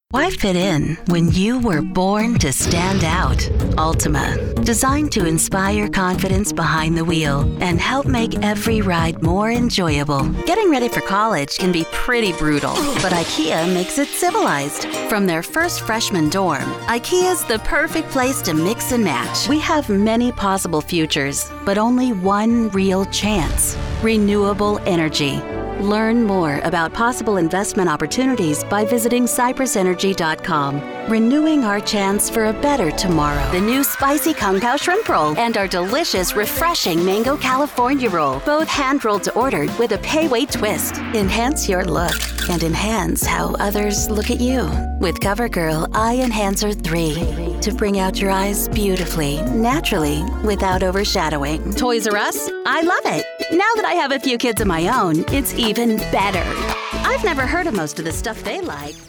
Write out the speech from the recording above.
Why fit in when you were born to stand out? Ultima, designed to inspire confidence behind the wheel and help make every ride more enjoyable. Getting ready for college can be pretty brutal, but IKEA makes it civilized. From their first freshman dorm, IKEA's the perfect place to mix and match. We have many possible futures, but only one real chance: renewable energy. Learn more about possible investment opportunities by visiting CypressEnergy.com. Renewing our chance for a better tomorrow. The new spicy Kung Pao shrimp roll and our delicious, refreshing mango California roll. Both hand-rolled to order with a pay-weight twist. Enhance your look and enhance how others look at you. With CoverGirl Eye Enhancer 3 to bring out your eyes beautifully, naturally, without overshadowing. Toys R Us? I love it. Now that I have a few kids of my own, it's even better. I've never heard of most of the stuff they like.